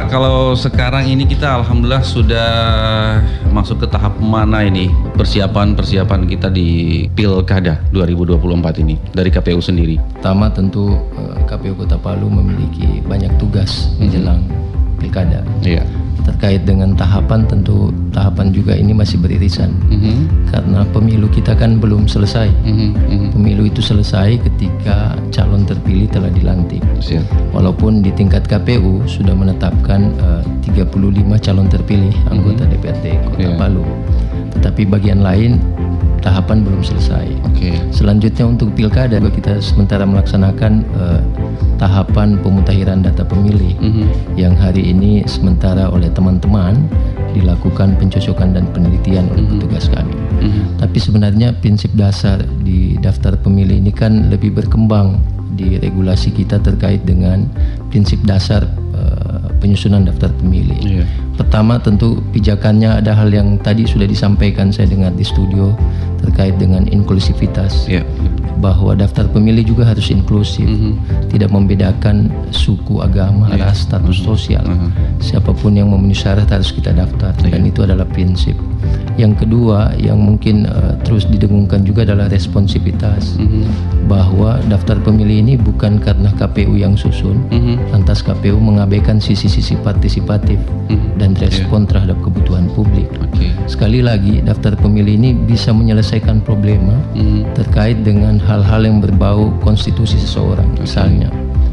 Pak, kalau sekarang ini kita alhamdulillah sudah masuk ke tahap mana ini persiapan kita di Pilkada 2024 ini dari KPU sendiri? Pertama tentu KPU Kota Palu memiliki banyak tugas menjelang Pilkada. Iya. Terkait dengan tahapan, tentu tahapan juga ini masih beririsan karena pemilu kita kan belum selesai. Pemilu itu selesai ketika calon terpilih telah dilantik. Siap. Walaupun di tingkat KPU sudah menetapkan 35 calon terpilih anggota DPRD Kota Palu, tetapi bagian lain tahapan belum selesai. Selanjutnya untuk Pilkada kita sementara melaksanakan tahapan pemutakhiran data pemilih yang hari ini sementara oleh teman-teman dilakukan pencocokan dan penelitian oleh petugas kami. Tapi sebenarnya prinsip dasar di daftar pemilih ini kan lebih berkembang di regulasi kita terkait dengan prinsip dasar penyusunan daftar pemilih. Pertama tentu pijakannya ada hal yang tadi sudah disampaikan saya dengar di studio terkait dengan inklusivitas. Bahwa daftar pemilih juga harus inklusif, tidak membedakan suku, agama, ras, status sosial. Siapapun yang memenuhi syarat harus kita daftar, dan itu adalah prinsip. Yang kedua yang mungkin terus didengungkan juga adalah responsivitas, bahwa daftar pemilih ini bukan karena KPU yang susun, lantas KPU mengabaikan sisi-sisi partisipatif dan respon terhadap kebutuhan publik. Sekali lagi, daftar pemilih ini bisa menyelesaikan problema terkait dengan hal-hal yang berbau konstitusi seseorang. Misalnya,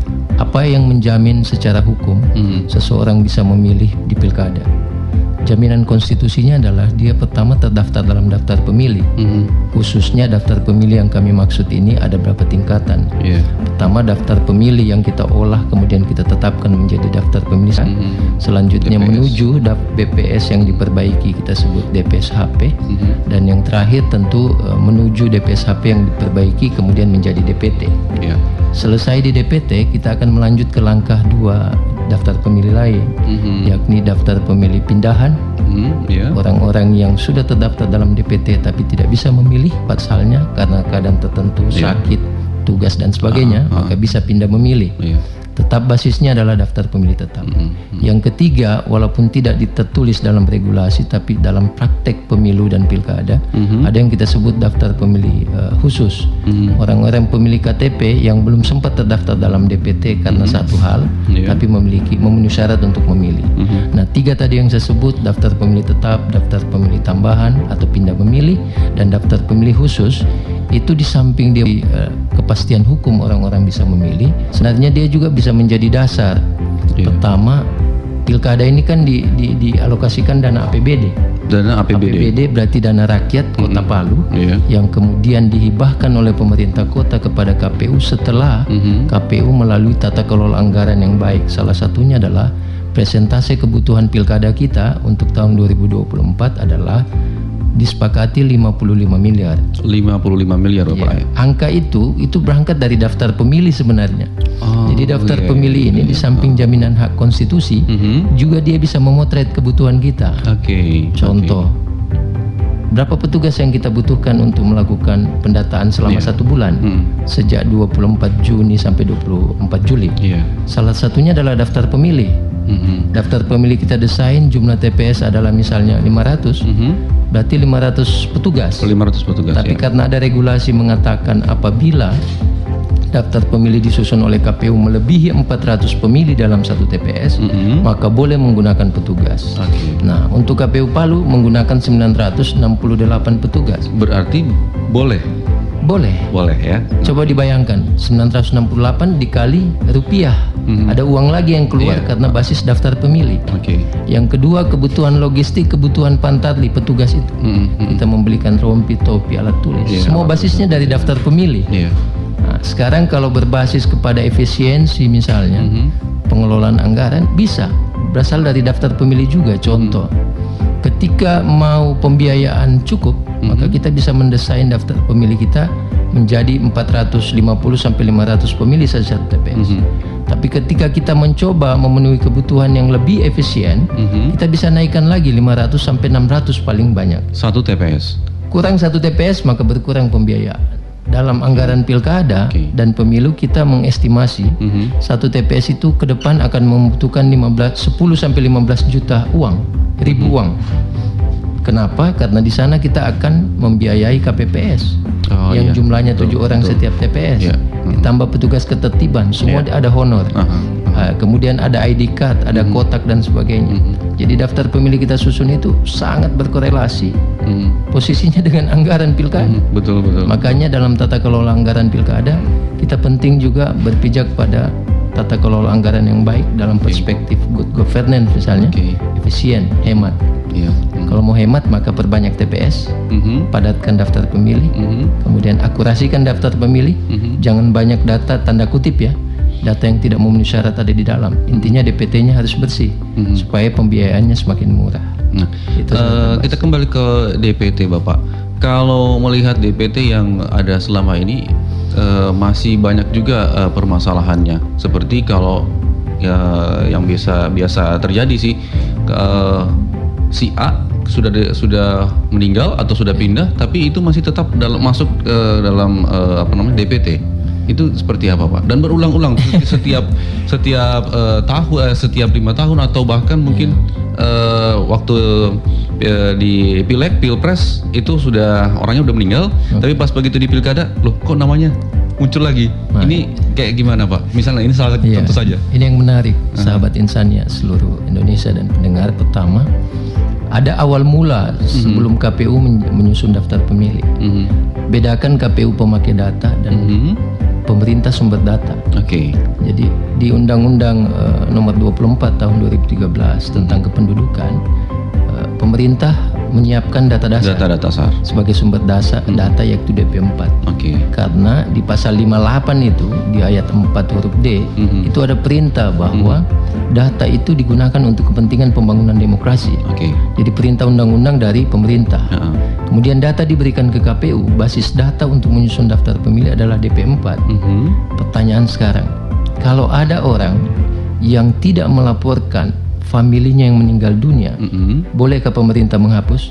apa yang menjamin secara hukum seseorang bisa memilih di Pilkada? Jaminan konstitusinya adalah dia pertama terdaftar dalam daftar pemilih. Khususnya daftar pemilih yang kami maksud ini ada berapa tingkatan. Pertama daftar pemilih yang kita olah kemudian kita tetapkan menjadi daftar pemilih. Selanjutnya DPS. Menuju BPS yang diperbaiki kita sebut DPS HP. Dan yang terakhir tentu menuju DPS HP yang diperbaiki kemudian menjadi DPT. Selesai di DPT kita akan melanjut ke langkah 2 daftar pemilih lain, yakni daftar pemilih pindahan. Orang-orang yang sudah terdaftar dalam DPT tapi tidak bisa memilih pasalnya karena keadaan tertentu, sakit, tugas dan sebagainya, maka bisa pindah memilih. Tetap basisnya adalah daftar pemilih tetap. Yang ketiga, walaupun tidak tertulis dalam regulasi tapi dalam praktek pemilu dan pilkada, ada yang kita sebut daftar pemilih khusus. Orang-orang pemilih KTP yang belum sempat terdaftar dalam DPT karena satu hal, tapi memenuhi syarat untuk memilih. Nah, 3 tadi yang saya sebut, daftar pemilih tetap, daftar pemilih tambahan atau pindah memilih, dan daftar pemilih khusus, itu di samping dia kepastian hukum orang-orang bisa memilih, sebenarnya dia juga bisa menjadi dasar. Pertama, pilkada ini kan dialokasikan dana APBD. Dana APBD berarti dana rakyat Kota Palu yang kemudian dihibahkan oleh pemerintah kota kepada KPU setelah KPU melalui tata kelola anggaran yang baik. Salah satunya adalah presentase kebutuhan pilkada kita untuk tahun 2024 adalah disepakati 55 miliar. 55 miliar Bapak. Angka itu berangkat dari daftar pemilih sebenarnya. Jadi daftar pemilih ini di samping jaminan hak konstitusi, juga dia bisa memotret kebutuhan kita. Contoh, berapa petugas yang kita butuhkan untuk melakukan pendataan selama 1 bulan sejak 24 Juni sampai 24 Juli. Salah satunya adalah daftar pemilih. Daftar pemilih kita desain jumlah TPS adalah misalnya 500, berarti 500 petugas. 500 petugas. Tapi karena ada regulasi mengatakan apabila daftar pemilih disusun oleh KPU melebihi 400 pemilih dalam satu TPS, maka boleh menggunakan petugas. Nah, untuk KPU Palu menggunakan 968 petugas. Berarti boleh? Boleh ya. Coba dibayangkan 968 dikali rupiah, ada uang lagi yang keluar karena basis daftar pemilih. Yang kedua, kebutuhan logistik, kebutuhan pantarli petugas itu. Kita membelikan rompi, topi, alat tulis, semua basisnya dari daftar pemilih. Nah, sekarang kalau berbasis kepada efisiensi misalnya, pengelolaan anggaran bisa berasal dari daftar pemilih juga. Contoh, ketika mau pembiayaan cukup, maka kita bisa mendesain daftar pemilih kita menjadi 450 sampai 500 pemilih saja satu TPS. Tapi ketika kita mencoba memenuhi kebutuhan yang lebih efisien, kita bisa naikkan lagi 500 sampai 600 paling banyak. Satu TPS. Kurang satu TPS maka berkurang pembiayaan. dalam anggaran pilkada dan pemilu kita mengestimasi satu TPS itu ke depan akan membutuhkan 10 sampai 15 juta ribu uang. Kenapa? Karena di sana kita akan membiayai KPPS yang jumlahnya 7 orang setiap TPS, ditambah petugas ketertiban, semua ada honor. Kemudian ada ID card, ada kotak dan sebagainya. Jadi daftar pemilih kita susun itu sangat berkorelasi posisinya dengan anggaran pilkada. Betul. Makanya dalam tata kelola anggaran pilkada kita penting juga berpijak pada tata kelola anggaran yang baik dalam perspektif good governance misalnya, efisien, hemat. Kalau mau hemat maka perbanyak TPS, padatkan daftar pemilih, kemudian akurasikan daftar pemilih, jangan banyak data tanda kutip ya, data yang tidak memenuhi syarat ada di dalam. Intinya DPT-nya harus bersih supaya pembiayaannya semakin murah. Nah, kita kembali ke DPT Bapak. Kalau melihat DPT yang ada selama ini masih banyak juga permasalahannya. Seperti kalau yang biasa terjadi sih, si A sudah meninggal atau sudah pindah, tapi itu masih tetap masuk dalam DPT. Itu seperti apa Pak? Dan berulang-ulang setiap tahun, setiap 5 tahun atau bahkan mungkin waktu di Pileg, Pilpres itu orangnya udah meninggal, tapi pas begitu di Pilkada, loh kok namanya muncul lagi. Ini kayak gimana Pak? Misalnya ini salah satu contoh saja. Ini yang menarik, sahabat Insania seluruh Indonesia dan pendengar. Pertama, ada awal mula sebelum KPU menyusun daftar pemilih. Bedakan KPU pemakai data dan pemerintah sumber data. Jadi di Undang-Undang Nomor 24 Tahun 2013 tentang kependudukan, pemerintah menyiapkan data dasar sebagai sumber data yaitu DP4. Karena di pasal 58 itu di ayat 4 huruf D itu ada perintah bahwa data itu digunakan untuk kepentingan pembangunan demokrasi. Jadi perintah undang-undang dari pemerintah. Kemudian data diberikan ke KPU, basis data untuk menyusun daftar pemilih adalah DP4. Pertanyaan sekarang, kalau ada orang yang tidak melaporkan familinya yang meninggal dunia, bolehkah pemerintah menghapus?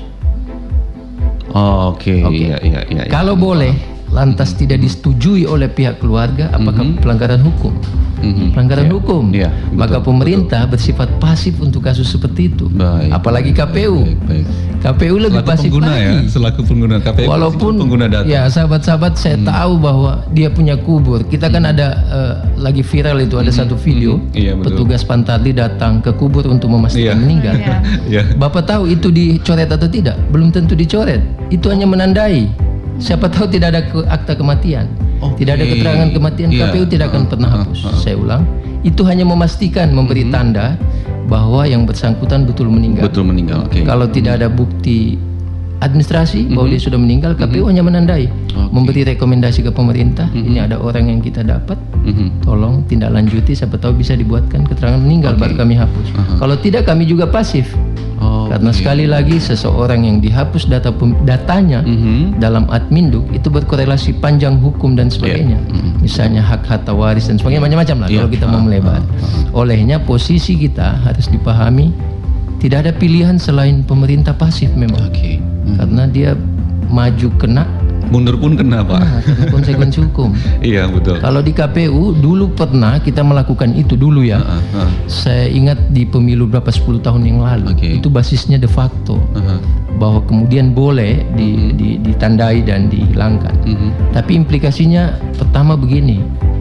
Iya. Kalau boleh, lantas tidak disetujui oleh pihak keluarga, apakah pelanggaran hukum? Pelanggaran hukum. Maka pemerintah bersifat pasif untuk kasus seperti itu. Apalagi KPU. KPU lebih pasif lagi. Selaku pengguna KPU. Walaupun pengguna data. Ya sahabat-sahabat, saya tahu bahwa dia punya kubur. Kita kan ada lagi viral itu ada satu video, petugas Pantarli datang ke kubur untuk memastikan meninggal. Bapak tahu itu dicoret atau tidak? Belum tentu dicoret. Itu hanya menandai. Siapa tahu tidak ada akta kematian, tidak ada keterangan kematian, KPU tidak akan pernah hapus. Saya ulang, itu hanya memastikan, memberi tanda bahwa yang bersangkutan betul meninggal. Kalau tidak ada bukti administrasi bahwa dia sudah meninggal, KPU hanya menandai, memberi rekomendasi ke pemerintah, ini ada orang yang kita dapat, tolong tindak lanjuti, siapa tahu bisa dibuatkan keterangan meninggal, baru kami hapus. Kalau tidak, kami juga pasif. Karena sekali lagi seseorang yang dihapus datanya dalam adminduk itu berkorelasi panjang hukum dan sebagainya. Misalnya hak harta waris dan sebagainya, macam-macam lah kalau kita mau melebar. Olehnya posisi kita harus dipahami, tidak ada pilihan selain pemerintah pasif memang. Karena dia maju kena, mundur pun kena Pak. Konsekuensi hukum. Iya betul. Kalau di KPU dulu pernah kita melakukan itu dulu ya. Saya ingat di pemilu berapa 10 tahun yang lalu. Itu basisnya de facto. Bahwa kemudian boleh ditandai dan dihilangkan. Tapi implikasinya pertama begini.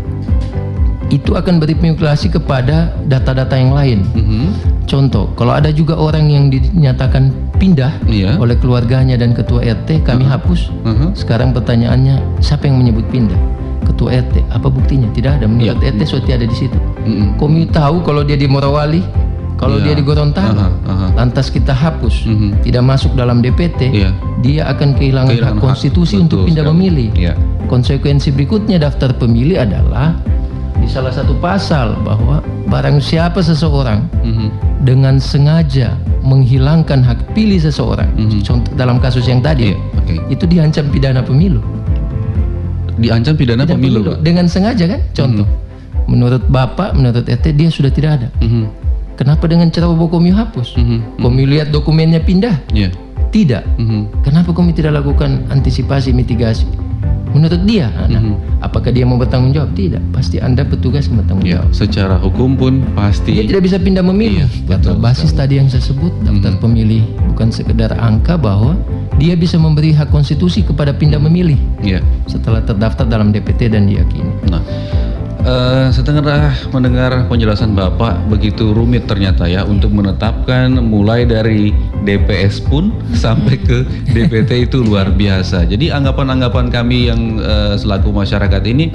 Itu akan berimplikasi kepada data-data yang lain. Contoh, kalau ada juga orang yang dinyatakan pindah oleh keluarganya dan ketua RT, kami hapus. Sekarang pertanyaannya, siapa yang menyebut pindah? Ketua RT. Apa buktinya? Tidak ada. Menurut RT sudah ada di situ. Kami tahu kalau dia di Morowali, kalau dia di Gorontalo, lantas kita hapus, tidak masuk dalam DPT, dia akan kehilangan hak konstitusi untuk pindah memilih. Konsekuensi berikutnya daftar pemilih adalah di salah satu pasal bahwa barang siapa seseorang dengan sengaja menghilangkan hak pilih seseorang, contoh dalam kasus yang tadi, itu diancam pidana pemilu. Diancam pidana pemilu dengan sengaja kan? Contoh, menurut Bapak, menurut RT dia sudah tidak ada. Kenapa dengan ceroboh Komi hapus? Komi lihat dokumennya pindah? Tidak. Kenapa Komi tidak lakukan antisipasi mitigasi? Menurut dia, apakah dia mau bertanggung jawab? Tidak. Pasti Anda petugas yang bertanggung jawab. Secara hukum pun pasti dia tidak bisa pindah memilih. Karena basis tadi yang saya sebut, daftar pemilih bukan sekedar angka, bahwa dia bisa memberi hak konstitusi kepada pindah memilih setelah terdaftar dalam DPT dan diyakini. Nah, setelah mendengar penjelasan Bapak, begitu rumit ternyata ya untuk menetapkan mulai dari DPS pun sampai ke DPT itu luar biasa. Jadi anggapan-anggapan kami yang selaku masyarakat ini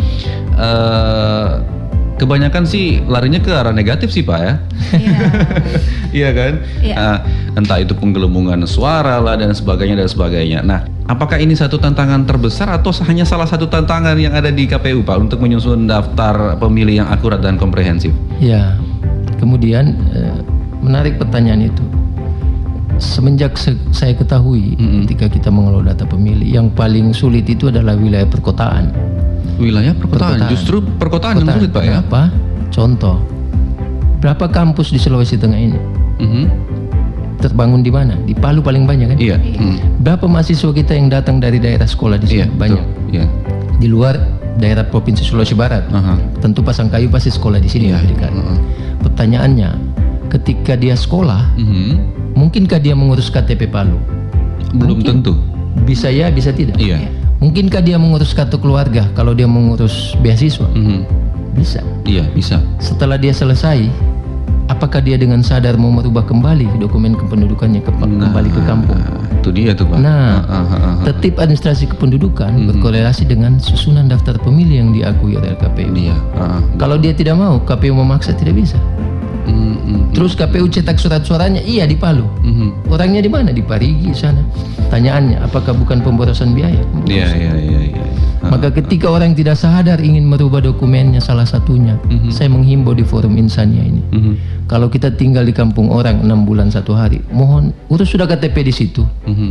kebanyakan sih larinya ke arah negatif sih Pak ya. Iya kan? Entah itu penggelembungan suara lah dan sebagainya. Nah, apakah ini satu tantangan terbesar atau hanya salah satu tantangan yang ada di KPU Pak untuk menyusun daftar pemilih yang akurat dan komprehensif? Ya, kemudian menarik pertanyaan itu. Semenjak saya ketahui ketika kita mengelola data pemilih, yang paling sulit itu adalah wilayah perkotaan. Wilayah perkotaan. Justru perkotaan yang sulit Pak ya? Apa? Contoh, berapa kampus di Sulawesi Tengah ini? Terbangun di mana? Di Palu paling banyak kan? Iya. Berapa mahasiswa kita yang datang dari daerah sekolah di sini? Banyak. Di luar daerah Provinsi Sulawesi Barat, tentu Pasangkayu pasti sekolah di sini. Pertanyaannya, ketika dia sekolah, mungkinkah dia mengurus KTP Palu? Belum tentu. Bisa ya, bisa tidak. Mungkinkah dia mengurus kartu keluarga kalau dia mengurus beasiswa? Bisa. Iya, bisa. Setelah dia selesai, apakah dia dengan sadar mau merubah kembali dokumen kependudukannya kembali ke kampung? Itu dia tuh Pak. Tertib administrasi kependudukan berkorelasi dengan susunan daftar pemilih yang diakui oleh KPU. Kalau dia tidak mau, KPU memaksa, tidak bisa. Terus KPU cetak surat suaranya, iya di Palu. Orangnya di mana? Di Parigi sana. Tanyaannya, apakah bukan pemborosan biaya? Iya. Maka ketika orang tidak sadar ingin merubah dokumennya salah satunya, saya menghimbau di forum Insania ini, kalau kita tinggal di kampung orang 6 bulan 1 hari, mohon urus sudah KTP di situ.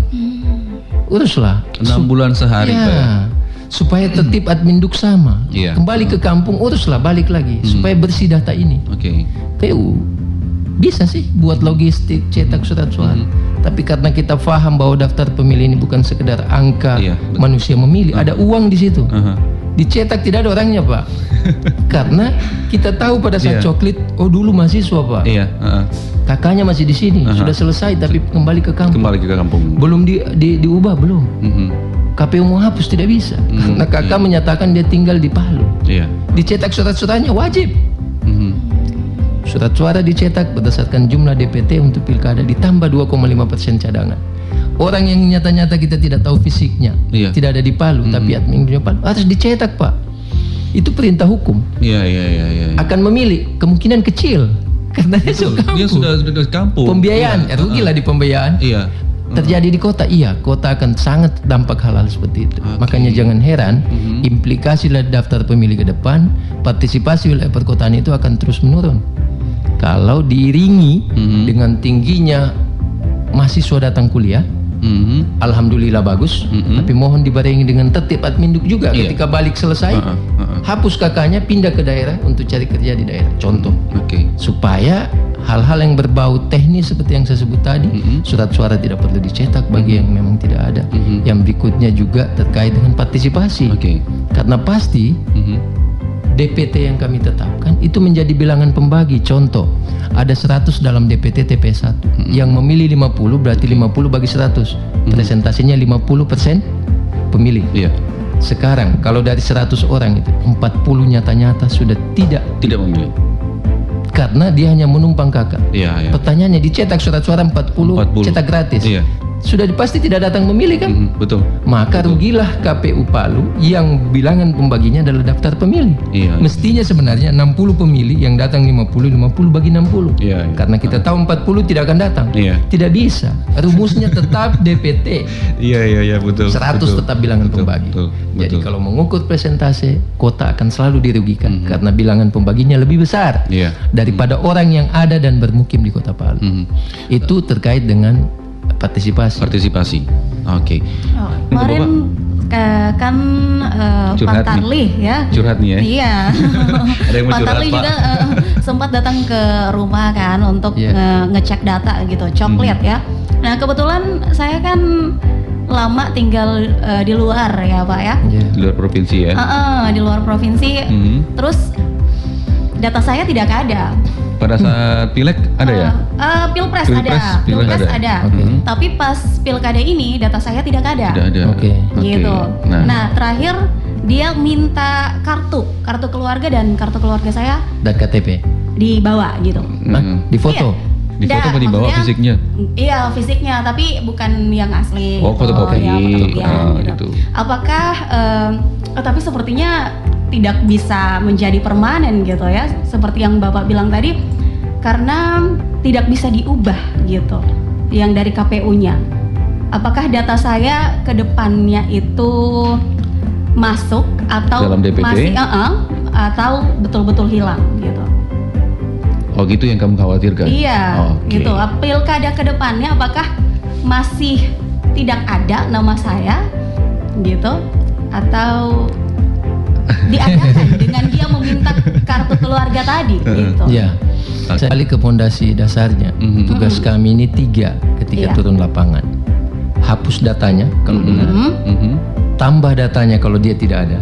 Uruslah 6 bulan sehari Pak ya. Supaya tertib adminduk sama. Kembali ke kampung, uruslah balik lagi supaya bersih data ini. PU bisa sih buat logistik, cetak surat suara. Tapi karena kita paham bahwa daftar pemilih ini bukan sekedar angka manusia memilih, ada uang di situ. Dicetak tidak ada orangnya Pak. Karena kita tahu pada saat coklit, oh dulu mahasiswa Pak. Kakaknya masih di sini, sudah selesai tapi kembali ke kampung. Belum diubah belum. KPU mau hapus tidak bisa. Karena kakak menyatakan dia tinggal di Palu. Dicetak surat-suratnya wajib. Surat suara dicetak berdasarkan jumlah DPT untuk pilkada ditambah 2,5% cadangan. Orang yang nyata-nyata kita tidak tahu fisiknya, tidak ada di Palu, tapi admin Palu harus dicetak Pak. Itu perintah hukum. Akan memilih kemungkinan kecil karena dia sudah kampung. Pembiayaan, rugilah di pembiayaan. Terjadi di kota, kota akan sangat dampak hal-hal seperti itu. Makanya jangan heran implikasi daftar pemilih ke depan, partisipasi wilayah perkotaan itu akan terus menurun. Kalau diiringi dengan tingginya mahasiswa datang kuliah, alhamdulillah bagus. Tapi mohon dibarengi dengan tertib adminduk juga. Ketika balik selesai, hapus kakaknya, pindah ke daerah untuk cari kerja di daerah. Contoh, supaya hal-hal yang berbau teknis seperti yang saya sebut tadi, surat suara tidak perlu dicetak bagi yang memang tidak ada. Yang berikutnya juga terkait dengan partisipasi. Karena pasti DPT yang kami tetapkan itu menjadi bilangan pembagi. Contoh, ada 100 dalam DPT TPS 1. Yang memilih 50 berarti 50 bagi 100. Presentasinya 50% pemilih. Sekarang kalau dari 100 orang itu 40 nyata-nyata sudah tidak memilih. Karena dia hanya menumpang kakak. Pertanyaannya, dicetak surat suara 40. Cetak gratis. Sudah pasti tidak datang memilih kan? Betul. Maka rugilah KPU Palu yang bilangan pembaginya adalah daftar pemilih. Mestinya sebenarnya 60 pemilih yang datang 50 bagi 60. Karena kita tahu 40 tidak akan datang. Tidak bisa. Rumusnya tetap DPT. Betul. 100 tetap bilangan pembagi. Jadi kalau mengukur presentase, kota akan selalu dirugikan karena bilangan pembaginya lebih besar daripada orang yang ada dan bermukim di Kota Palu. Itu terkait dengan partisipasi. Kemarin kan Pak Tarli ya. Curhat nih ya. Iya. Pak Tarli juga sempat datang ke rumah kan untuk ngecek data gitu, coklit ya. Nah kebetulan saya kan lama tinggal di luar ya Pak ya. Di luar provinsi ya. Di luar provinsi. Terus data saya tidak ada. Pada saat pileg ada ya? Pilpres ada. Tapi pas pilkada ini data saya tidak ada. Tidak ada. Gitu. Nah terakhir dia minta kartu keluarga dan kartu keluarga saya dan KTP dibawa gitu. Di foto? Iya. Di foto apa dibawa fisiknya? Iya fisiknya, tapi bukan yang asli. Fotokopi. Gitu. Apakah? Tapi sepertinya tidak bisa menjadi permanen gitu ya, seperti yang Bapak bilang tadi, karena tidak bisa diubah gitu, yang dari KPU-nya. Apakah data saya ke depannya itu masuk atau dalam DPT? Masih atau betul-betul hilang gitu? Oh gitu yang kamu khawatirkan? Iya, gitu. Pilkada ke depannya apakah masih tidak ada nama saya gitu, atau diadakan dengan dia meminta kartu keluarga tadi gitu. Iya. Saya balik ke fondasi dasarnya. Tugas kami ini 3 ketika turun lapangan. Hapus datanya kalau benar. Tambah datanya kalau dia tidak ada.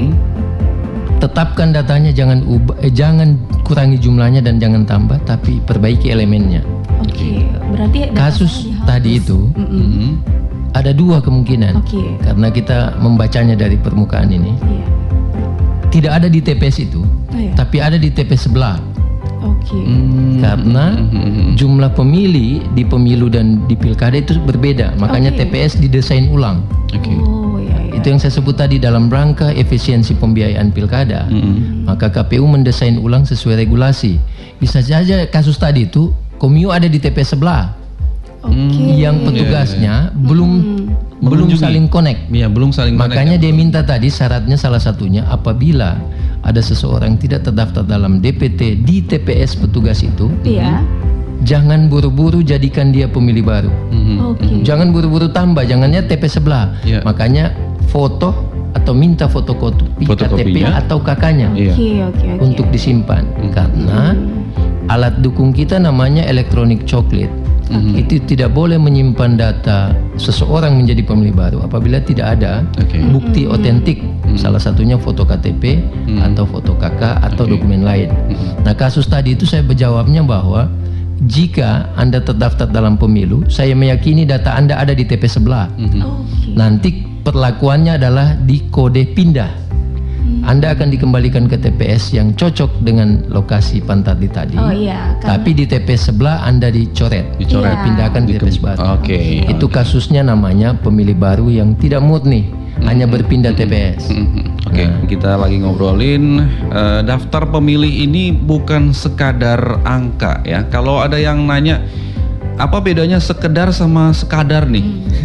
Tetapkan datanya, jangan kurangi jumlahnya dan jangan tambah, tapi perbaiki elemennya. Berarti kasus tadi itu ada 2 kemungkinan. Karena kita membacanya dari permukaan ini. Tidak ada di TPS itu, tapi ada di TPS sebelah. Karena jumlah pemilih di pemilu dan di pilkada itu berbeda, makanya TPS didesain ulang. Itu yang saya sebut tadi, dalam rangka efisiensi pembiayaan pilkada, maka KPU mendesain ulang sesuai regulasi. Bisa saja kasus tadi itu Komio ada di TPS sebelah, yang petugasnya belum saling connect. Belum saling connect. Makanya dia minta tadi syaratnya salah satunya, apabila ada seseorang tidak terdaftar dalam DPT di TPS petugas itu, jangan buru-buru jadikan dia pemilih baru. Jangan buru-buru tambah, jangannya TPS sebelah. Makanya foto atau minta fotokopi KTP atau KK-nya untuk disimpan. Karena alat dukung kita namanya electronic chocolate. Itu tidak boleh menyimpan data seseorang menjadi pemilih baru apabila tidak ada bukti otentik, salah satunya foto KTP atau foto KK atau dokumen lain. Nah kasus tadi itu saya berjawabnya bahwa jika Anda terdaftar dalam pemilu, saya meyakini data Anda ada di TPS sebelah. Nanti perlakuannya adalah di kode pindah. Anda akan dikembalikan ke TPS yang cocok dengan lokasi Pantarli tadi. Tapi di TPS sebelah Anda dicoret. Dipindahkan ke TPS baru. Itu kasusnya namanya pemilih baru yang tidak murni, hanya berpindah TPS. Kita lagi ngobrolin daftar pemilih ini bukan sekadar angka ya. Kalau ada yang nanya apa bedanya sekedar sama sekadar nih?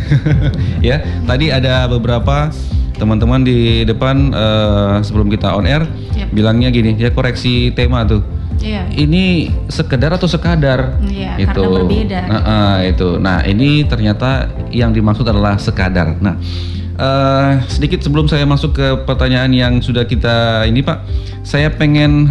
Ya, tadi ada beberapa teman-teman di depan sebelum kita on air bilangnya gini, dia koreksi tema tuh. Ini sekedar atau sekadar? Itu karena berbeda. Nah, ini ternyata yang dimaksud adalah sekadar. Nah, sedikit sebelum saya masuk ke pertanyaan yang sudah kita ini Pak, saya pengen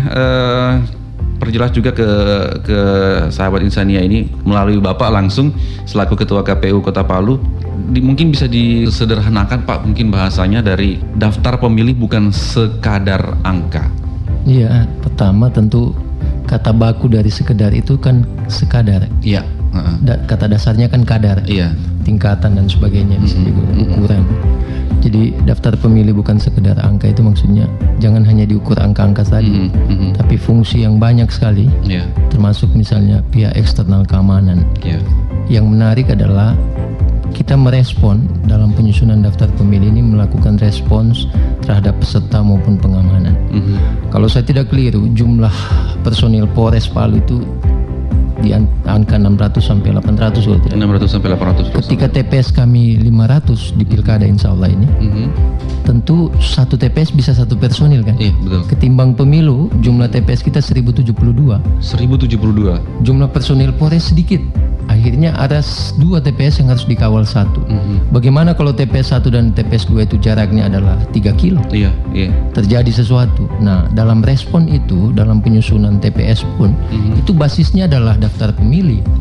perjelas juga ke sahabat Insania ini melalui Bapak langsung selaku Ketua KPU Kota Palu. Mungkin bisa disederhanakan Pak, mungkin bahasanya dari daftar pemilih bukan sekadar angka. Iya, pertama tentu kata baku dari sekedar itu kan sekadar. Iya. Kata dasarnya kan kadar. Iya. Tingkatan dan sebagainya bisa juga ukuran. Jadi daftar pemilih bukan sekedar angka, itu maksudnya jangan hanya diukur angka-angka tadi, tapi fungsi yang banyak sekali. Termasuk misalnya pihak eksternal keamanan. Yang menarik adalah kita merespon dalam penyusunan daftar pemilih ini, melakukan respons terhadap peserta maupun pengamanan. Kalau saya tidak keliru, jumlah personil Polres Palu itu di angka 600 sampai 800 kalau tidak. 600 sampai 800. Ketika TPS kami 500 di pilkada insya Allah ini, tentu satu TPS bisa satu personil kan? Iya, betul. Ketimbang pemilu, jumlah TPS kita 1072. 1072. Jumlah personil Polres sedikit. Akhirnya ada 2 TPS yang harus dikawal 1. Bagaimana kalau TPS 1 dan TPS 2 itu jaraknya adalah 3 kilo? Iya. Terjadi sesuatu. Nah, dalam respon itu, dalam penyusunan TPS pun, itu basisnya adalah daftar pemilih.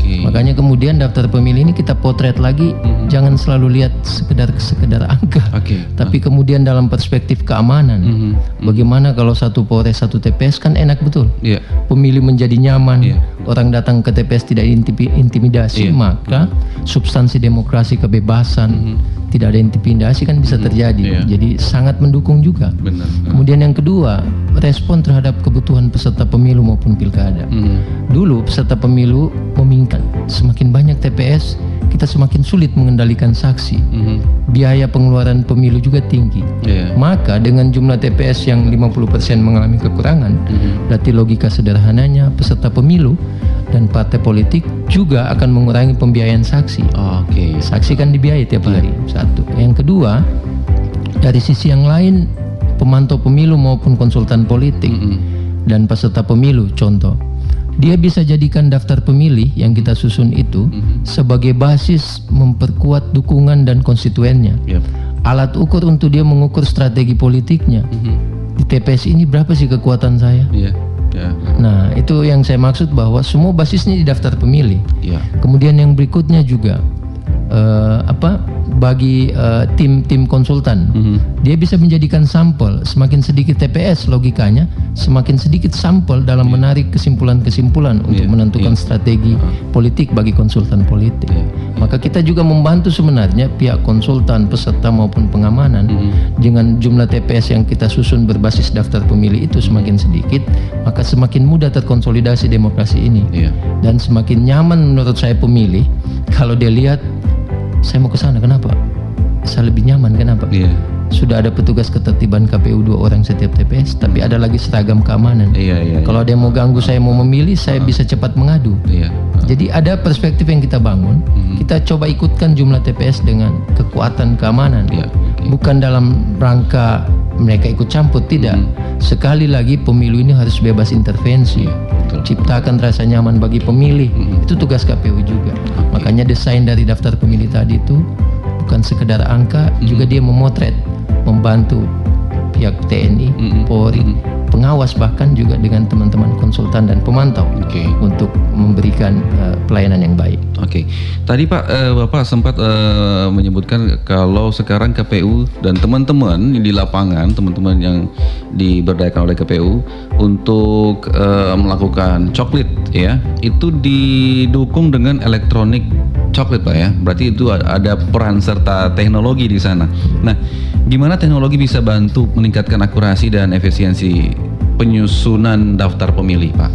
Makanya kemudian daftar pemilih ini kita potret lagi, jangan selalu lihat sekedar angka, tapi kemudian dalam perspektif keamanan. Bagaimana kalau satu Polres satu TPS kan enak betul, pemilih menjadi nyaman, orang datang ke TPS tidak intimidasi, maka substansi demokrasi, kebebasan, tidak ada intimidasi kan bisa terjadi. Jadi sangat mendukung juga. Kemudian yang kedua, respon terhadap kebutuhan peserta pemilu maupun pilkada. Dulu peserta pemilu menginginkan semakin banyak TPS, kita semakin sulit mengendalikan saksi. Biaya pengeluaran pemilu juga tinggi. Maka dengan jumlah TPS yang 50% mengalami kekurangan, berarti logika sederhananya peserta pemilu dan partai politik juga akan mengurangi pembiayaan saksi. Saksi kan dibiayai tiap hari. Satu. Yang kedua, dari sisi yang lain, pemantau pemilu maupun konsultan politik dan peserta pemilu, contoh, dia bisa jadikan daftar pemilih yang kita susun itu sebagai basis memperkuat dukungan dan konstituennya. Alat ukur untuk dia mengukur strategi politiknya. Di TPS ini berapa sih kekuatan saya? Nah, itu yang saya maksud bahwa semua basisnya di daftar pemilih. Kemudian yang berikutnya juga bagi tim konsultan, dia bisa menjadikan sampel. Semakin sedikit TPS, logikanya semakin sedikit sampel dalam menarik kesimpulan-kesimpulan untuk menentukan strategi politik bagi konsultan politik. Maka kita juga membantu sebenarnya pihak konsultan, peserta maupun pengamanan. Dengan jumlah TPS yang kita susun berbasis daftar pemilih itu semakin sedikit, maka semakin mudah terkonsolidasi demokrasi ini. Dan semakin nyaman menurut saya pemilih kalau dia lihat, saya mau ke sana, kenapa? Saya lebih nyaman, kenapa? Sudah ada petugas ketertiban KPU 2 orang setiap TPS, tapi ada lagi seragam keamanan. Kalau ada yang mau ganggu saya mau memilih, saya bisa cepat mengadu. Jadi ada perspektif yang kita bangun. Kita coba ikutkan jumlah TPS dengan kekuatan keamanan. Bukan dalam rangka mereka ikut campur, tidak. Sekali lagi pemilu ini harus bebas intervensi. Ciptakan rasa nyaman bagi pemilih. Itu tugas KPU juga. Makanya desain dari daftar pemilih tadi itu bukan sekedar angka, juga dia memotret, membantu pihak TNI, Polri, pengawas, bahkan juga dengan teman-teman konsultan dan pemantau untuk memberikan pelayanan yang baik. Tadi Pak, Bapak sempat menyebutkan kalau sekarang KPU dan teman-teman di lapangan, teman-teman yang diberdayakan oleh KPU untuk melakukan coklit, ya, itu didukung dengan elektronik coklit, Pak, ya. Berarti itu ada peran serta teknologi di sana. Nah, gimana teknologi bisa bantu meningkatkan akurasi dan efisiensi penyusunan daftar pemilih, Pak?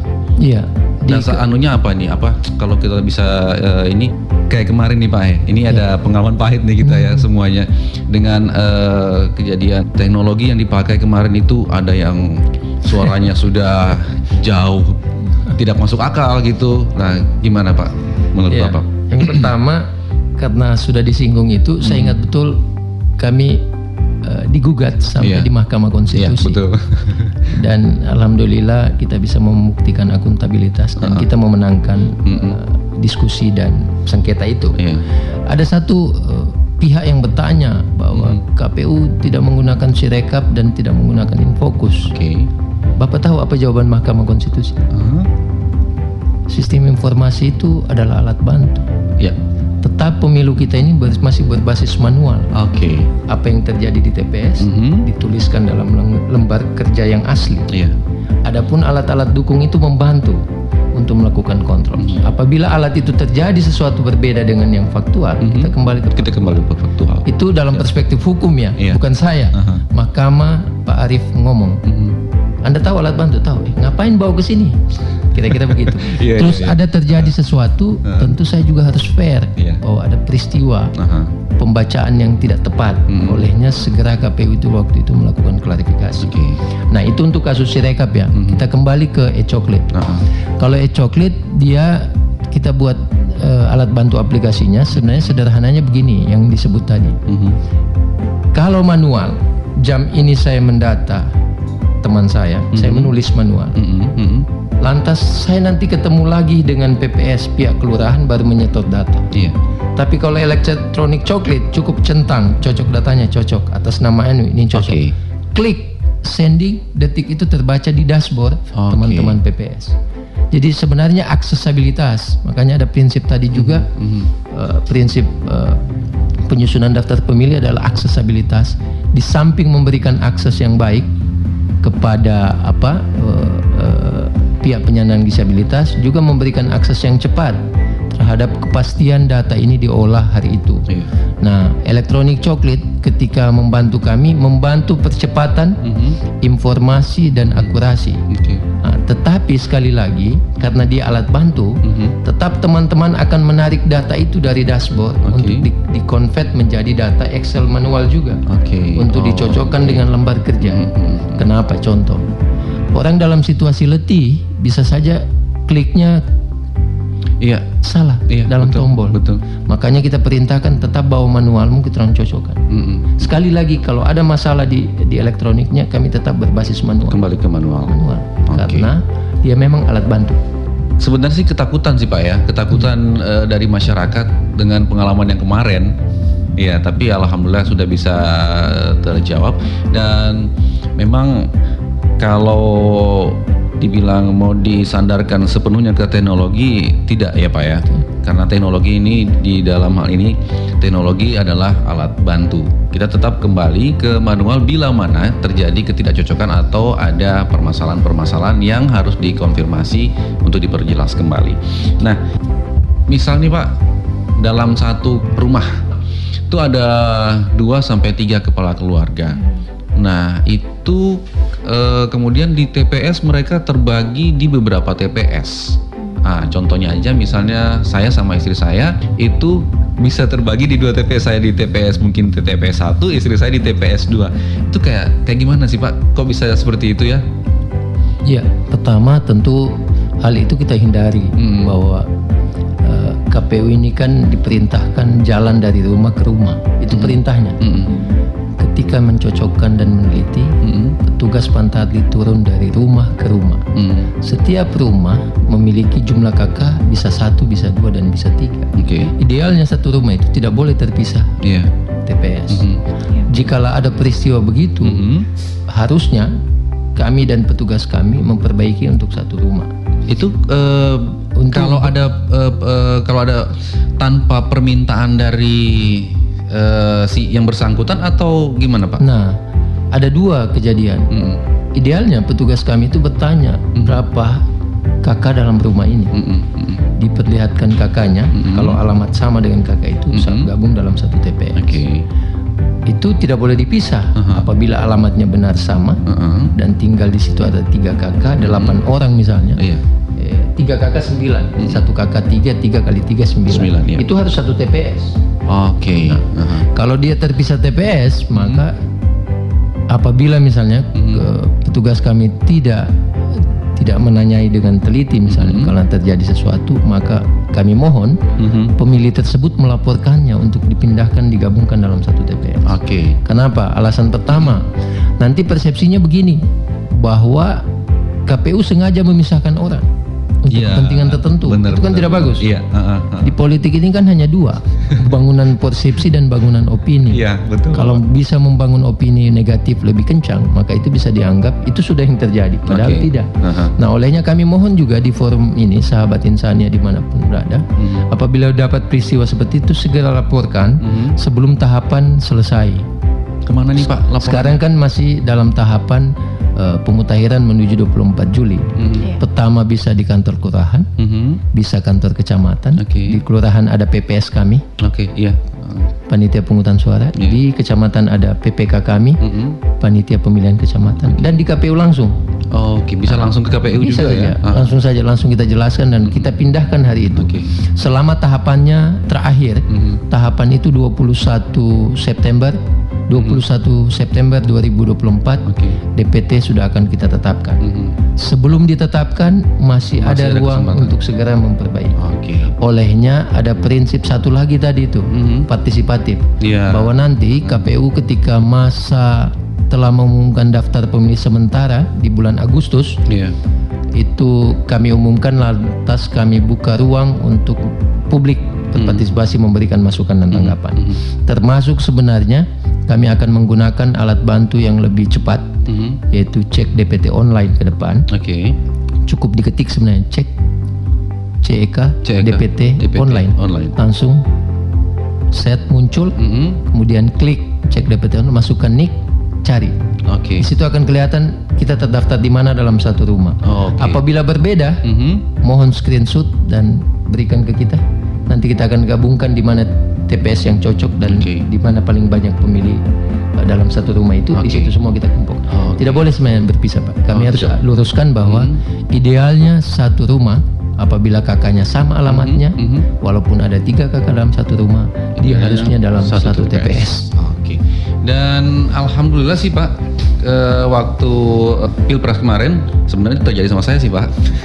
Dasar anunya apa nih? Apa kalau kita bisa ini kayak kemarin nih, Pak, ini ada pengalaman pahit nih kita ya semuanya dengan kejadian teknologi yang dipakai kemarin itu ada yang suaranya sudah jauh tidak masuk akal gitu. Nah, gimana Pak menurut Bapak? Yang pertama, karena sudah disinggung itu, saya ingat betul kami digugat sampai di Mahkamah Konstitusi. Dan alhamdulillah kita bisa membuktikan akuntabilitas dan kita memenangkan diskusi dan sengketa itu. Ada satu pihak yang bertanya bahwa KPU tidak menggunakan Sirekap dan tidak menggunakan Infocus. Bapak tahu apa jawaban Mahkamah Konstitusi? Sistem informasi itu adalah alat bantu. Tetap pemilu kita ini masih berbasis manual. Apa yang terjadi di TPS dituliskan dalam lembar kerja yang asli. Adapun alat-alat dukung itu membantu untuk melakukan kontrol. Apabila alat itu terjadi sesuatu berbeda dengan yang faktual, kita kembali ke faktual. Itu dalam perspektif hukum ya, bukan saya. Mahkamah, Pak Arief ngomong. Anda tahu alat bantu? Tahu. Ngapain bawa ke sini? Kira-kira begitu. Terus ada terjadi sesuatu, tentu saya juga harus fair. Bahwa ada peristiwa pembacaan yang tidak tepat. Olehnya segera KPU itu waktu itu melakukan klarifikasi. Nah, itu untuk kasus Sirekap ya. Kita kembali ke e-coklit. Kalau e-coklit dia kita buat alat bantu aplikasinya, sebenarnya sederhananya begini yang disebut tadi. Kalau manual, jam ini saya mendata teman saya menulis manual. Lantas saya nanti ketemu lagi dengan PPS pihak kelurahan baru menyetor data. Tapi kalau elektronik coklit cukup centang, cocok datanya cocok atas nama ini cocok. Klik sending, detik itu terbaca di dashboard teman-teman PPS. Jadi sebenarnya aksesabilitas, makanya ada prinsip tadi juga, prinsip penyusunan daftar pemilih adalah aksesabilitas. Di samping memberikan akses yang baik kepada pihak penyandang disabilitas, juga memberikan akses yang cepat terhadap kepastian data ini diolah hari itu. Nah, Electronic Chocolate ketika membantu kami, membantu percepatan informasi dan akurasi. Nah, tetapi sekali lagi, karena dia alat bantu, tetap teman-teman akan menarik data itu dari dashboard untuk di-convert menjadi data Excel manual juga, untuk dicocokkan dengan lembar kerja. Kenapa? Contoh, orang dalam situasi letih bisa saja kliknya salah dalam tombol. Makanya kita perintahkan tetap bawa manualmu, kita orang cocokkan. Sekali lagi, kalau ada masalah di elektroniknya, kami tetap berbasis manual. Kembali ke manual. Karena dia memang alat bantu. Sebenarnya sih ketakutan sih Pak ya, ketakutan dari masyarakat dengan pengalaman yang kemarin. Ya, tapi alhamdulillah sudah bisa terjawab. Dan memang kalau dibilang mau disandarkan sepenuhnya ke teknologi, tidak ya Pak ya, karena teknologi ini, di dalam hal ini teknologi adalah alat bantu. Kita tetap kembali ke manual bila mana terjadi ketidakcocokan atau ada permasalahan-permasalahan yang harus dikonfirmasi untuk diperjelas kembali. Nah, misalnya Pak, dalam satu rumah itu ada 2-3 kepala keluarga. Nah, itu kemudian di TPS mereka terbagi di beberapa TPS. Contohnya aja, misalnya saya sama istri saya itu bisa terbagi di 2 TPS. Saya di TPS mungkin TPS 1, istri saya di TPS 2. Itu kayak gimana sih Pak? Kok bisa seperti itu ya? Ya, pertama tentu hal itu kita hindari, bahwa KPU ini kan diperintahkan jalan dari rumah ke rumah. Itu perintahnya. Ketika mencocokkan dan meneliti, petugas Pantarlih turun dari rumah ke rumah. Setiap rumah memiliki jumlah kakak, bisa 1, bisa 2, dan bisa 3. Idealnya satu rumah itu tidak boleh terpisah TPS. Jikalau ada peristiwa begitu, harusnya kami dan petugas kami memperbaiki untuk satu rumah. Itu kalau ada tanpa permintaan dari si yang bersangkutan atau gimana Pak? Nah, ada 2 kejadian. Idealnya petugas kami itu bertanya berapa kakak dalam rumah ini. Diperlihatkan kakaknya, kalau alamat sama dengan kakak itu gabung dalam satu TPS. Itu tidak boleh dipisah. Apabila alamatnya benar sama dan tinggal di situ ada 3 kakak, 8 orang misalnya. 3 kakak 9, 1 kakak 3, 3 kali 3 9. Itu harus satu TPS. Kalau dia terpisah TPS, maka apabila misalnya petugas kami tidak menanyai dengan teliti, misalnya kalau terjadi sesuatu, maka kami mohon pemilih tersebut melaporkannya untuk dipindahkan, digabungkan dalam satu TPS. Kenapa? Alasan pertama, nanti persepsinya begini, bahwa KPU sengaja memisahkan orang untuk kepentingan tertentu. Itu kan tidak bagus. Di politik ini kan hanya 2, bangunan persepsi dan bangunan opini. Kalau bisa membangun opini negatif lebih kencang, maka itu bisa dianggap itu sudah yang terjadi, padahal tidak. Nah, olehnya kami mohon juga di forum ini, sahabat Insania dimanapun berada, apabila dapat peristiwa seperti itu segera laporkan sebelum tahapan selesai. Kemana nih Pak laporan? Sekarang kan masih dalam tahapan pemutahiran menuju 24 Juli. Pertama bisa di kantor kelurahan, bisa kantor kecamatan. Di kelurahan ada PPS kami, panitia pungutan suara. Di kecamatan ada PPK kami, panitia pemilihan kecamatan. Dan di KPU langsung. Bisa langsung ke KPU bisa juga ya? Langsung kita jelaskan dan kita pindahkan hari itu. Selama tahapannya terakhir, tahapan itu 21 September 2024 DPT sudah akan kita tetapkan. Sebelum ditetapkan masih ada ruang untuk segera memperbaiki. Olehnya ada prinsip satu lagi tadi itu, partisipatif. Bahwa nanti KPU ketika masa telah mengumumkan daftar pemilih sementara di bulan Agustus, itu kami umumkan, lantas kami buka ruang untuk publik berpartisipasi memberikan masukan dan tanggapan. Termasuk sebenarnya kami akan menggunakan alat bantu yang lebih cepat, yaitu cek DPT online ke depan. cukup diketik sebenarnya CEK DPT online. Langsung set muncul, kemudian klik cek DPT online, masukkan NIK, cari. Di situ akan kelihatan kita terdaftar di mana dalam satu rumah. Apabila berbeda, mohon screenshot dan berikan ke kita. Nanti kita akan gabungkan di mana TPS yang cocok dan di mana paling banyak pemilih dalam satu rumah itu. Di situ semua kita kumpul. Tidak boleh sebenarnya berpisah, Pak. Kami harus luruskan bahwa idealnya satu rumah apabila kakaknya sama alamatnya, walaupun ada 3 kakak dalam satu rumah, dia harusnya dalam satu TPS. Dan alhamdulillah sih Pak, waktu Pilpres kemarin sebenarnya terjadi sama saya sih Pak.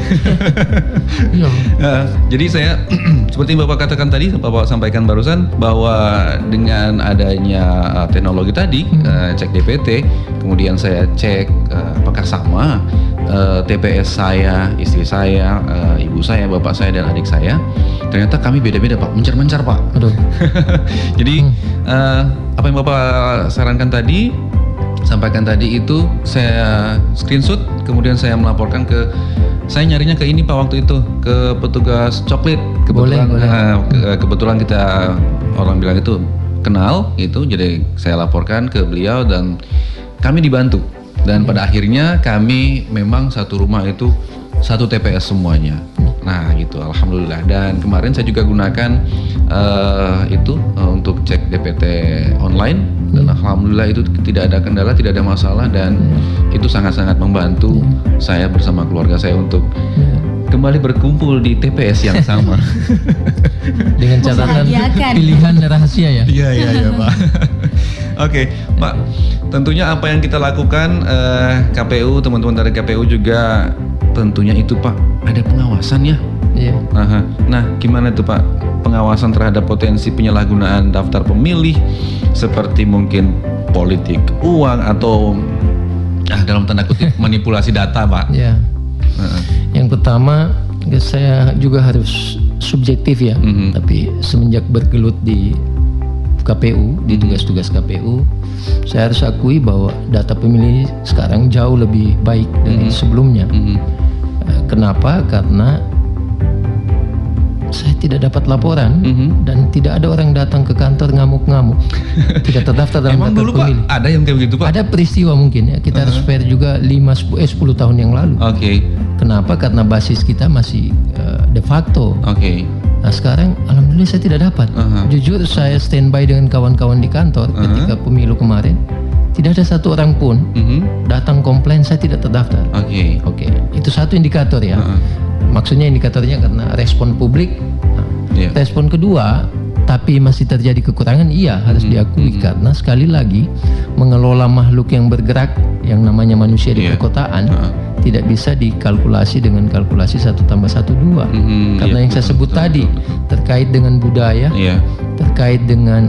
Jadi saya seperti Bapak katakan tadi, Bapak sampaikan barusan bahwa dengan adanya teknologi tadi, cek DPT, kemudian saya cek apakah sama TPS saya, istri saya, ibu saya, bapak saya dan adik saya. Ternyata kami beda-beda Pak, mencar-mencar Pak. Jadi apa yang Bapak sarankan tadi, sampaikan tadi itu saya screenshot, kemudian saya melaporkan saya nyarinya ke ini Pak waktu itu, ke petugas coklit. Kebetulan kebetulan kita orang bilang itu kenal itu, jadi saya laporkan ke beliau dan kami dibantu. Dan pada akhirnya kami memang satu rumah itu satu TPS semuanya. Nah gitu, alhamdulillah. Dan kemarin saya juga gunakan itu untuk cek DPT online dan alhamdulillah itu tidak ada kendala, tidak ada masalah dan itu sangat-sangat membantu saya bersama keluarga saya untuk kembali berkumpul di TPS yang sama. Dengan catatan pilihan rahasia ya. Iya Pak. Oke, Pak. Tentunya apa yang kita lakukan KPU, teman-teman dari KPU juga tentunya itu Pak ada pengawasan ya. Iya. Nah, gimana itu Pak pengawasan terhadap potensi penyalahgunaan daftar pemilih seperti mungkin politik uang atau dalam tanda kutip manipulasi data Pak? Iya. Yang pertama saya juga harus subjektif ya, tapi semenjak bergelut di KPU, di tugas-tugas KPU, saya harus akui bahwa data pemilih sekarang jauh lebih baik dari sebelumnya. Kenapa? Karena saya tidak dapat laporan dan tidak ada orang datang ke kantor ngamuk-ngamuk, tidak terdaftar dalam daftar pemilih. Pak, ada yang kayak begitu Pak? Ada peristiwa mungkin ya, kita harus fair juga 10 tahun yang lalu. Kenapa? Karena basis kita masih de facto. Nah sekarang alhamdulillah saya tidak dapat. Jujur saya standby dengan kawan-kawan di kantor ketika pemilu kemarin. Tidak ada satu orang pun datang komplain saya tidak terdaftar. Itu satu indikator ya. Maksudnya indikatornya karena respon publik. Respon kedua, tapi masih terjadi kekurangan, iya harus diakui karena sekali lagi mengelola makhluk yang bergerak yang namanya manusia di perkotaan tidak bisa dikalkulasi dengan kalkulasi 1 + 1 2. Karena yang saya sebut tadi terkait dengan budaya, terkait dengan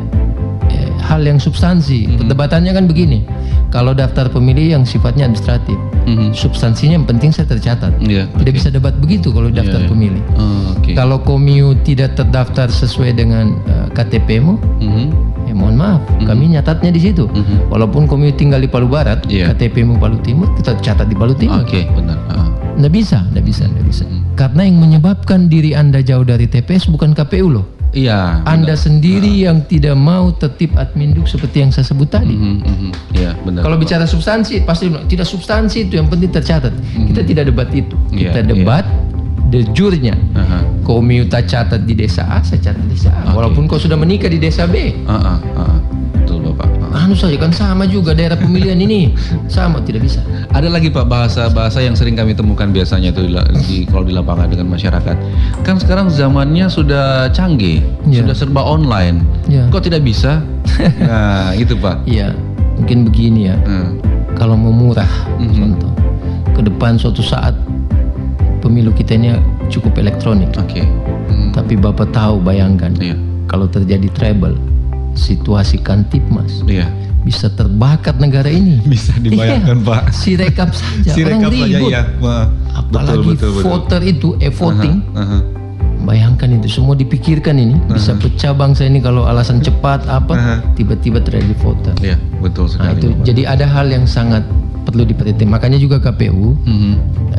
hal yang substansi. Perdebatannya kan begini, kalau daftar pemilih yang sifatnya administratif, substansinya yang penting saya tercatat. Tidak bisa debat begitu kalau daftar pemilih. Kalau komiu tidak terdaftar sesuai dengan KTP-mu, ya mohon maaf, kami nyatatnya di situ. Walaupun komiu tinggal di Palu Barat, KTP-mu Palu Timur, kita catat di Palu Timur. Benar. Nggak bisa. Karena yang menyebabkan diri Anda jauh dari TPS bukan KPU loh. Anda sendiri yang tidak mau tertib adminduk seperti yang saya sebut tadi. Benar. Kalau bicara substansi, pasti tidak substansi itu yang penting tercatat. Kita tidak debat itu. Kita debat de jurnya. Komiu tak catat di desa A, saya catat di desa A. Walaupun kau sudah menikah di desa B. Betul Bapak. Anu saja kan sama juga daerah pemilihan ini. Sama, tidak bisa. Ada lagi Pak bahasa yang sering kami temukan biasanya itu kalau di lapangan dengan masyarakat. Kan sekarang zamannya sudah canggih, sudah serba online. Kok tidak bisa? Nah, itu Pak. Mungkin begini ya. Kalau mau murah, contoh. Ke depan suatu saat pemilu kita ini cukup elektronik. Tapi Bapak tahu, bayangkan kalau terjadi trouble, situasi Kantipmas bisa terbakar negara ini. Bisa dibayangkan Pak. Sirekap saja orang ribut. Apalagi voter itu voting. Bayangkan itu semua dipikirkan ini bisa pecah bangsa ini kalau alasan cepat tiba-tiba terjadi voter. Betul sekali. Jadi ada hal yang sangat perlu diperhatikan. Makanya juga KPU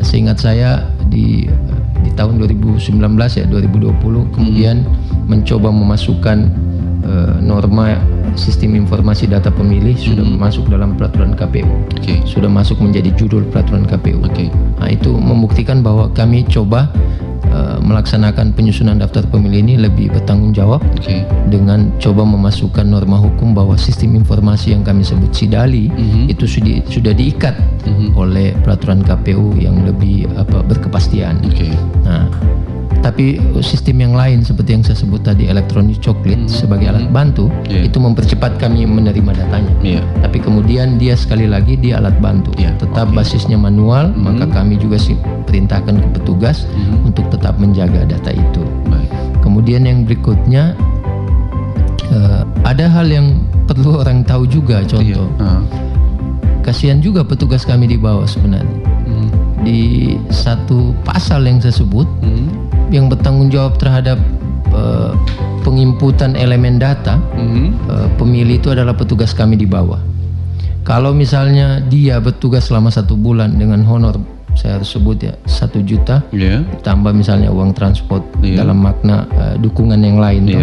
seingat saya di tahun 2019 ya 2020 kemudian mencoba memasukkan norma sistem informasi data pemilih sudah masuk dalam peraturan KPU. Sudah masuk menjadi judul peraturan KPU. Nah, itu membuktikan bahwa kami coba melaksanakan penyusunan daftar pemilih ini lebih bertanggung jawab dengan coba memasukkan norma hukum bahwa sistem informasi yang kami sebut SIDALI itu sudah diikat oleh peraturan KPU yang lebih berkepastian. Nah, tapi sistem yang lain seperti yang saya sebut tadi electronic chocolate sebagai alat bantu itu mempercepat kami menerima datanya. Tapi kemudian dia sekali lagi dia alat bantu, tetap basisnya manual, maka kami juga perintahkan ke petugas untuk tetap menjaga data itu. Kemudian yang berikutnya ada hal yang perlu orang tahu juga, contoh kasihan juga petugas kami di bawah sebenarnya. Di satu pasal yang saya sebut yang bertanggung jawab terhadap penginputan elemen data pemilih itu adalah petugas kami di bawah. Kalau misalnya dia bertugas selama 1 bulan dengan honor, saya harus sebut ya 1 juta, tambah misalnya uang transport dalam makna dukungan yang lain,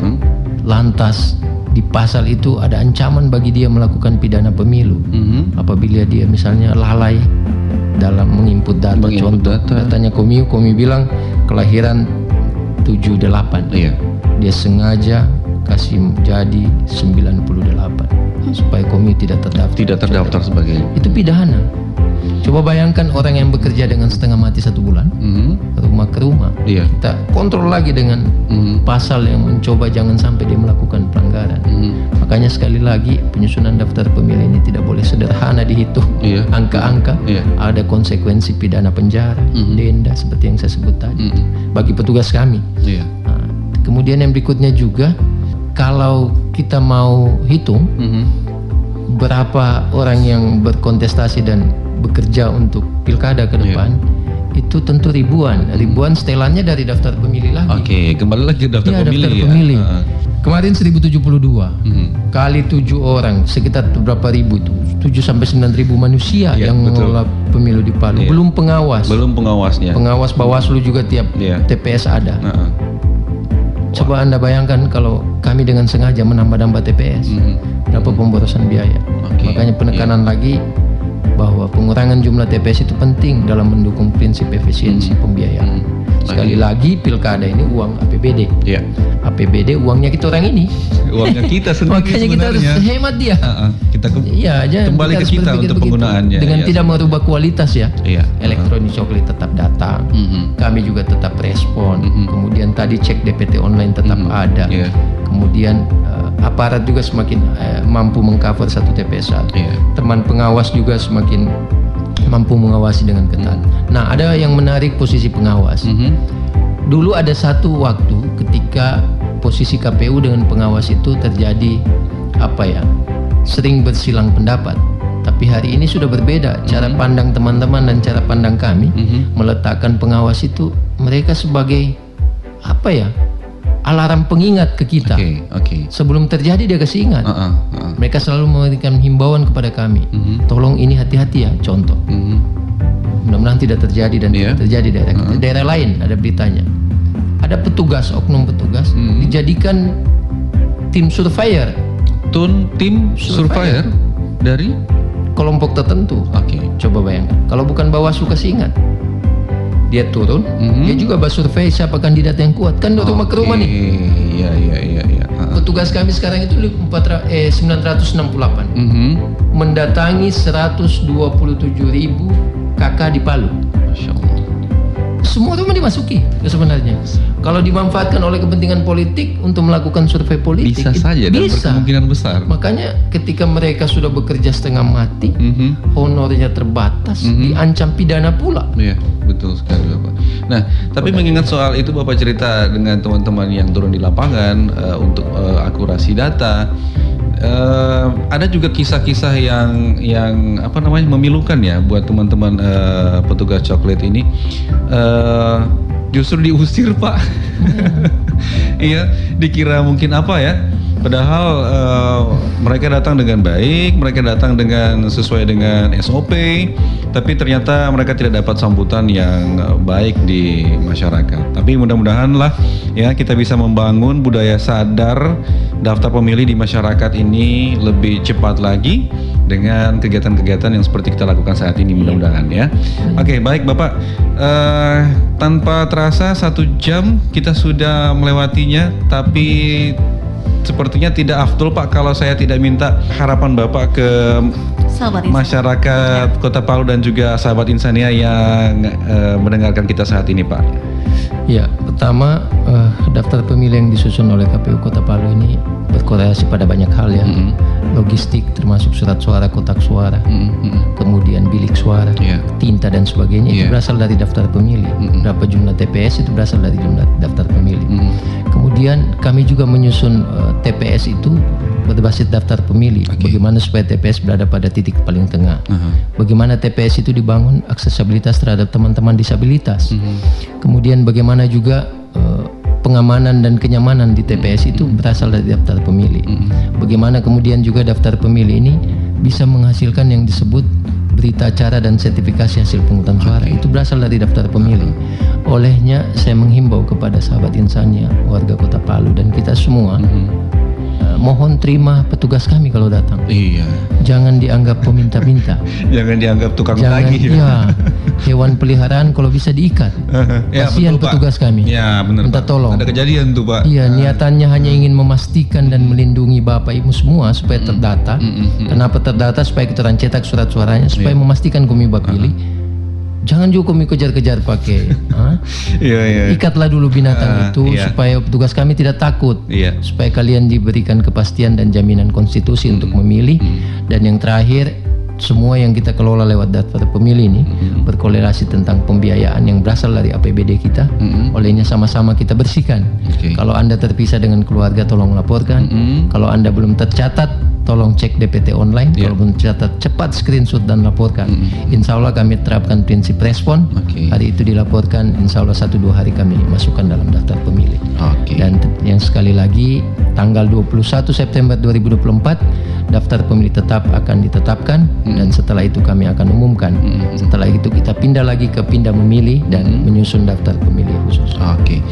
lantas di pasal itu ada ancaman bagi dia melakukan pidana pemilu apabila dia misalnya lalai dalam menginput data. Datanya Komi bilang kelahiran 78, dia sengaja kasih jadi 98 supaya Komi tidak terdaftar sebagai itu pidana. Coba bayangkan orang yang bekerja dengan setengah mati 1 bulan, rumah ke rumah, kita kontrol lagi dengan pasal yang mencoba jangan sampai dia melakukan pelanggaran. Makanya sekali lagi penyusunan daftar pemilih ini tidak boleh sederhana dihitung angka-angka, ada konsekuensi pidana penjara, denda seperti yang saya sebut tadi bagi petugas kami. Nah, kemudian yang berikutnya juga kalau kita mau hitung berapa orang yang berkontestasi dan bekerja untuk pilkada ke depan, itu tentu ribuan setelannya dari daftar pemilih lagi. Kembali lagi ke daftar pemilih. Kemarin 1072 kali 7 orang sekitar berapa ribu itu? 7 sampai 9 ribu manusia yang mengelola pemilu di Palu. Belum pengawasnya. Pengawas Bawaslu juga tiap TPS ada. Coba Anda bayangkan kalau kami dengan sengaja menambah-nambah TPS, berapa pemborosan biaya. Makanya penekanan lagi bahwa pengurangan jumlah TPS itu penting dalam mendukung prinsip efisiensi pembiayaan. Sekali lagi pilkada ini uang APBD. APBD uangnya kita orang ini. Uangnya kita sendiri. Makanya kita harus hemat dia. Kembali ke kita untuk penggunaannya. Dengan tidak merubah kualitas Elektronik coklat tetap datang. Kami juga tetap respon. Kemudian tadi cek DPT online tetap ada. Kemudian aparat juga semakin mampu mengcover 1 TPS. Teman pengawas juga semakin mampu mengawasi dengan ketat. Nah, ada yang menarik posisi pengawas. Dulu ada satu waktu ketika posisi KPU dengan pengawas itu terjadi sering bersilang pendapat. Tapi hari ini sudah berbeda cara pandang teman-teman dan cara pandang kami meletakkan pengawas itu mereka sebagai alarm pengingat ke kita. Sebelum terjadi dia kasih ingat. Mereka selalu memberikan himbauan kepada kami. Tolong ini hati-hati ya, contoh. Mudah-mudahan tidak terjadi dan tidak terjadi di daerah kita. Daerah lain ada beritanya. Ada petugas, oknum petugas dijadikan tim surveyor. Tim surveyor dari kelompok tertentu. Coba bayangkan. Kalau bukan Bawaslu kasih ingat. Dia turun, dia juga bersurvei siapa kandidat yang kuat. Kan rumah ke rumah nih. Petugas kami sekarang itu 968 mendatangi 127.000 KK di Palu. Masya Allah. Semua rumah dimasuki sebenarnya. Kalau dimanfaatkan oleh kepentingan politik untuk melakukan survei politik, bisa saja dan berkemungkinan besar. Makanya ketika mereka sudah bekerja setengah mati, honornya terbatas, diancam pidana pula. Iya, betul sekali Bapak. Nah, tapi mengingat soal itu Bapak cerita dengan teman-teman yang turun di lapangan untuk akurasi data. Ada juga kisah-kisah yang memilukan ya buat teman-teman petugas coklat ini. Justru diusir Pak. Iya, dikira mungkin Padahal mereka datang dengan baik, mereka datang dengan sesuai dengan SOP, tapi ternyata mereka tidak dapat sambutan yang baik di masyarakat. Tapi mudah-mudahan lah ya kita bisa membangun budaya sadar daftar pemilih di masyarakat ini lebih cepat lagi dengan kegiatan-kegiatan yang seperti kita lakukan saat ini, mudah-mudahan ya. Oke, baik Bapak, tanpa terasa 1 jam kita sudah melewatinya, tapi sepertinya tidak afdol Pak kalau saya tidak minta harapan Bapak ke masyarakat Kota Palu dan juga sahabat Insania yang mendengarkan kita saat ini Pak. Ya, pertama daftar pemilih yang disusun oleh KPU Kota Palu ini berkorelasi pada banyak hal ya. Logistik termasuk surat suara, kotak suara, kemudian bilik suara, tinta dan sebagainya itu berasal dari daftar pemilih. Berapa jumlah TPS itu berasal dari jumlah daftar pemilih. Kemudian kami juga menyusun TPS itu berbasis daftar pemilih. Bagaimana supaya TPS berada pada titik paling tengah. Bagaimana TPS itu dibangun aksesibilitas terhadap teman-teman disabilitas. Kemudian bagaimana juga pengamanan dan kenyamanan di TPS itu berasal dari daftar pemilih. Bagaimana kemudian juga daftar pemilih ini bisa menghasilkan yang disebut berita acara dan sertifikasi hasil pemungutan suara. Itu berasal dari daftar pemilih. Olehnya saya menghimbau kepada sahabat Insania, warga Kota Palu dan kita semua, mohon terima petugas kami kalau datang. Iya. Jangan dianggap peminta-minta. Jangan dianggap tukang tagih. Ya, hewan peliharaan kalau bisa diikat. Kasihan petugas kami. Ya, benar. Minta tolong. Ada kejadian tuh Pak. Iya, niatannya hanya ingin memastikan dan melindungi Bapak Ibu semua supaya terdata. Kenapa terdata? Supaya kita cetak surat suaranya, supaya memastikan kami pilih. Jangan juga kami kejar-kejar pakai. Ikatlah dulu binatang itu supaya petugas kami tidak takut. Supaya kalian diberikan kepastian dan jaminan konstitusi untuk memilih. Dan yang terakhir, semua yang kita kelola lewat daftar pemilih ini berkorelasi tentang pembiayaan yang berasal dari APBD kita. Olehnya sama-sama kita bersihkan. Kalau Anda terpisah dengan keluarga, tolong laporkan. Kalau Anda belum tercatat, tolong cek DPT online. Kalau belum tercatat, cepat screenshot dan laporkan. Insya Allah kami terapkan prinsip respon. Hari itu dilaporkan, insya Allah 1-2 hari kami masukkan dalam daftar pemilih. Dan yang sekali lagi, tanggal 21 September 2024 daftar pemilih tetap akan ditetapkan. Dan setelah itu kami akan umumkan. Setelah itu kita pindah lagi ke pindah memilih dan menyusun daftar pemilih khusus.